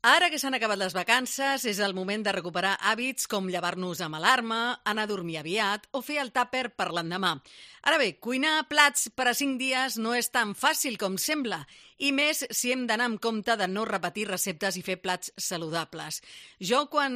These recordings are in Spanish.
Ara que s'han acabat les vacances, és el moment de recuperar hàbits com llevar-nos amb alarma, anar a dormir aviat o fer el tàper per l'endemà. Ara bé, cuinar plats per a 5 dies no és tan fàcil com sembla, i més si hem d'anar amb compte de no repetir receptes i fer plats saludables. Jo, quan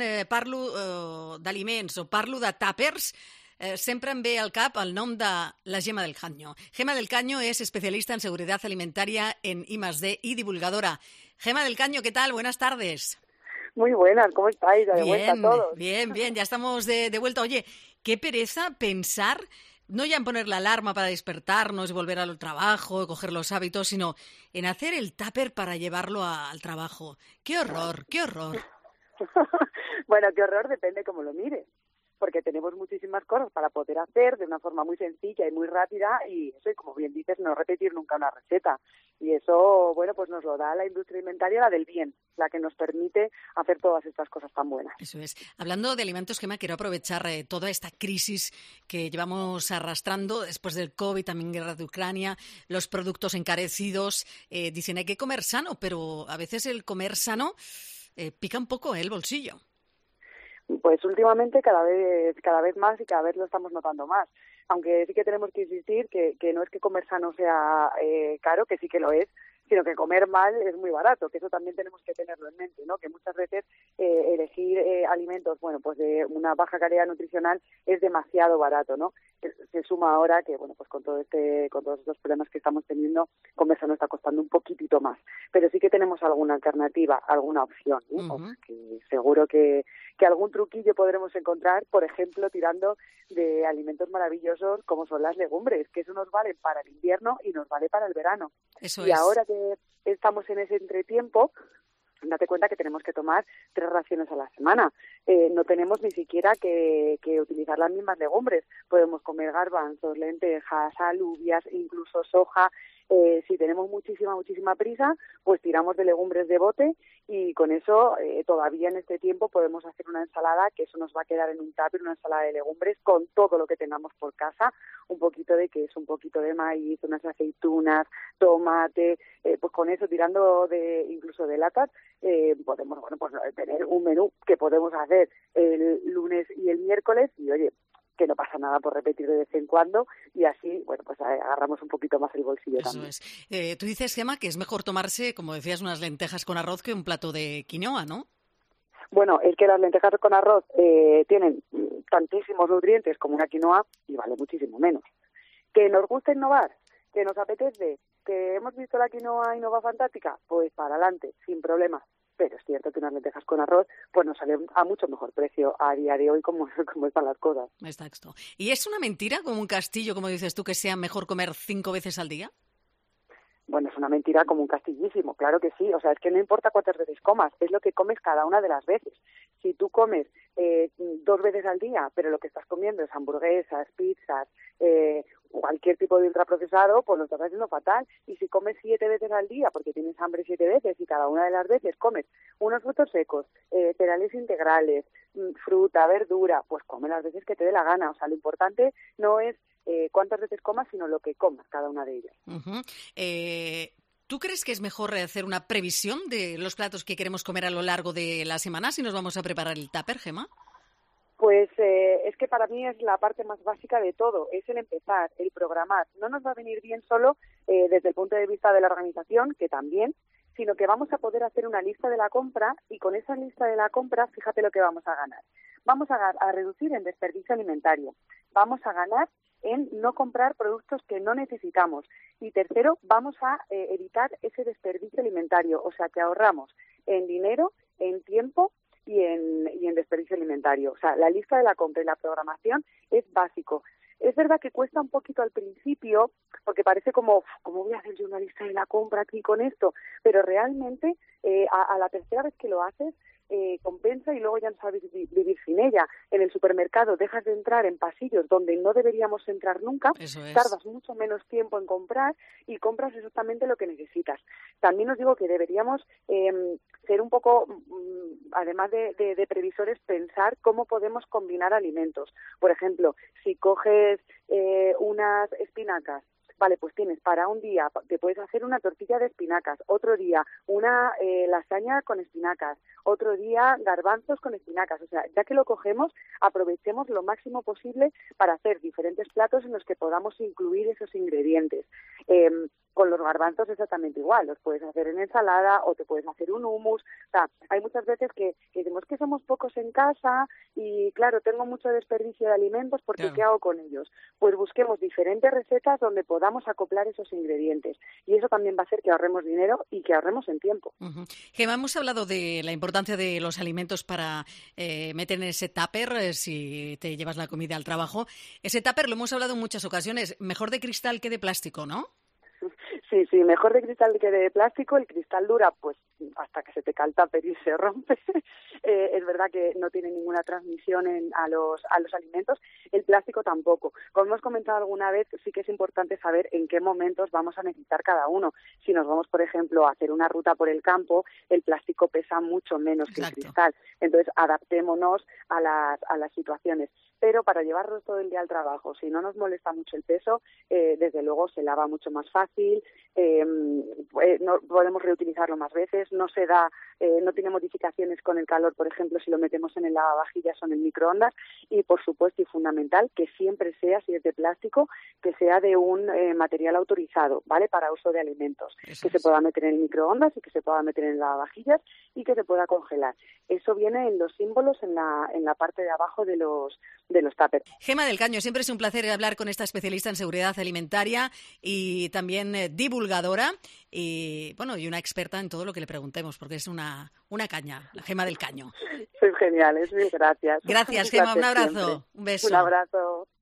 parlo d'aliments o parlo de tàpers, sempre em ve al cap el nom de la Gemma del Caño. Gemma del Caño es especialista en seguridad alimentaria en I+D y divulgadora. Gemma del Caño, ¿qué tal? Buenas tardes. Muy buenas, ¿cómo estáis? De vuelta a todos. Bien, ya estamos de vuelta. Oye, qué pereza pensar, no ya en poner la alarma para despertarnos y volver al trabajo, coger los hábitos, sino en hacer el tupper para llevarlo al trabajo. ¡Qué horror, qué horror! Bueno, qué horror, depende cómo lo mires, porque tenemos muchísimas cosas para poder hacer de una forma muy sencilla y muy rápida y eso, y como bien dices, no repetir nunca una receta. Y eso, bueno, pues nos lo da la industria alimentaria, la del bien, la que nos permite hacer todas estas cosas tan buenas. Eso es. Hablando de alimentos, Gemma, quiero aprovechar toda esta crisis que llevamos arrastrando después del COVID, también guerra de Ucrania, los productos encarecidos. Dicen hay que comer sano, pero a veces el comer sano pica un poco el bolsillo. Pues últimamente cada vez más y cada vez lo estamos notando más. Aunque sí que tenemos que insistir que no es que comer sano sea caro, que sí que lo es, sino que comer mal es muy barato, que eso también tenemos que tenerlo en mente, ¿no? Que muchas veces elegir alimentos, bueno, pues de una baja calidad nutricional es demasiado barato, ¿no? Se suma ahora que, bueno, pues con todos estos problemas que estamos teniendo, comer sano está costando un poquitito más. Pero sí que tenemos alguna alternativa, alguna opción, ¿no? Uh-huh. O sea, que seguro que algún truquillo podremos encontrar, por ejemplo, tirando de alimentos maravillosos como son las legumbres, que eso nos vale para el invierno y nos vale para el verano. Eso y es. Ahora que estamos en ese entretiempo, date cuenta que tenemos que tomar 3 raciones a la semana. No tenemos ni siquiera que utilizar las mismas legumbres. Podemos comer garbanzos, lentejas, alubias, incluso soja. Si tenemos muchísima prisa, pues tiramos de legumbres de bote y con eso todavía en este tiempo podemos hacer una ensalada, que eso nos va a quedar en un tupper, una ensalada de legumbres con todo lo que tengamos por casa, un poquito de queso, un poquito de maíz, unas aceitunas, tomate, pues con eso tirando incluso de latas, podemos, bueno, pues tener un menú que podemos hacer el lunes y el miércoles y oye, que no pasa nada por repetir de vez en cuando y así, bueno, pues agarramos un poquito más el bolsillo Eso también. Es. Tú dices, Gemma, que es mejor tomarse, como decías, unas lentejas con arroz que un plato de quinoa, ¿no? Bueno, es que las lentejas con arroz tienen tantísimos nutrientes como una quinoa y vale muchísimo menos. ¿Que nos gusta innovar? ¿Que nos apetece? ¿Que hemos visto la quinoa y nos va fantástica? Pues para adelante, sin problema. Pero es cierto que unas lentejas con arroz pues nos salen a mucho mejor precio a día de hoy como están las cosas. Exacto. ¿Y es una mentira, como un castillo, como dices tú, que sea mejor comer 5 veces al día? Bueno, es una mentira como un castillísimo, claro que sí. O sea, es que no importa cuántas veces comas, es lo que comes cada una de las veces. Si tú comes 2 veces al día, pero lo que estás comiendo es hamburguesas, pizzas, cualquier tipo de ultraprocesado, pues lo estás haciendo fatal. Y si comes 7 veces al día, porque tienes hambre 7 veces, y cada una de las veces comes unos frutos secos, cereales integrales, fruta, verdura, pues come las veces que te dé la gana. O sea, lo importante no es cuántas veces comas, sino lo que comas cada una de ellas. Uh-huh. ¿Tú crees que es mejor hacer una previsión de los platos que queremos comer a lo largo de la semana si nos vamos a preparar el tupper, Gemma? Pues es que para mí es la parte más básica de todo, es el empezar, el programar. No nos va a venir bien solo desde el punto de vista de la organización, que también, sino que vamos a poder hacer una lista de la compra y con esa lista de la compra, fíjate lo que vamos a ganar. Vamos a reducir el desperdicio alimentario, vamos a ganar en no comprar productos que no necesitamos. Y tercero, vamos a evitar ese desperdicio alimentario, o sea que ahorramos en dinero, en tiempo y en desperdicio alimentario. O sea, la lista de la compra y la programación es básico. Es verdad que cuesta un poquito al principio, porque parece como, ¿cómo voy a hacer yo una lista de la compra aquí con esto? Pero realmente, a la tercera vez que lo haces, compensa y luego ya no sabes vivir sin ella. En el supermercado dejas de entrar en pasillos donde no deberíamos entrar nunca, tardas mucho menos tiempo en comprar y compras exactamente lo que necesitas. También os digo que deberíamos ser un poco, además de previsores, pensar cómo podemos combinar alimentos. Por ejemplo, si coges unas espinacas vale, pues tienes para un día, te puedes hacer una tortilla de espinacas, otro día una lasaña con espinacas, otro día garbanzos con espinacas. O sea, ya que lo cogemos, aprovechemos lo máximo posible para hacer diferentes platos en los que podamos incluir esos ingredientes. Con los garbanzos exactamente igual, los puedes hacer en ensalada o te puedes hacer un hummus. O sea, hay muchas veces que decimos que somos pocos en casa y, claro, tengo mucho desperdicio de alimentos porque Claro. ¿qué hago con ellos? Pues busquemos diferentes recetas donde podamos acoplar esos ingredientes y eso también va a hacer que ahorremos dinero y que ahorremos en tiempo. Uh-huh. Gemma, hemos hablado de la importancia de los alimentos para meter en ese tupper si te llevas la comida al trabajo. Ese tupper lo hemos hablado en muchas ocasiones, mejor de cristal que de plástico, ¿no? Sí, mejor de cristal que de plástico. El cristal dura pues hasta que se te cae el tupper y se rompe. Es verdad que no tiene ninguna transmisión a los alimentos. El plástico tampoco. Como hemos comentado alguna vez, sí que es importante saber en qué momentos vamos a necesitar cada uno. Si nos vamos, por ejemplo, a hacer una ruta por el campo, el plástico pesa mucho menos que el cristal. Entonces, adaptémonos a las situaciones. Pero para llevarnos todo el día al trabajo, si no nos molesta mucho el peso, desde luego se lava mucho más fácil, no podemos reutilizarlo más veces, no tiene modificaciones con el calor, por ejemplo, si lo metemos en el lavavajillas o en el microondas, y por supuesto y fundamental que siempre sea, si es de plástico, que sea de un material autorizado, ¿vale? Para uso de alimentos, que se pueda meter en el microondas y que se pueda meter en el lavavajillas y que se pueda congelar. Eso viene en los símbolos en la parte de abajo de los tuppers. Gemma del Caño, siempre es un placer hablar con esta especialista en seguridad alimentaria y también divulgadora y una experta en todo lo que le preguntemos, porque es una caña, la Gemma del Caño. Sois geniales, mil gracias. Gracias, Gemma, un abrazo, siempre. un beso. Un abrazo.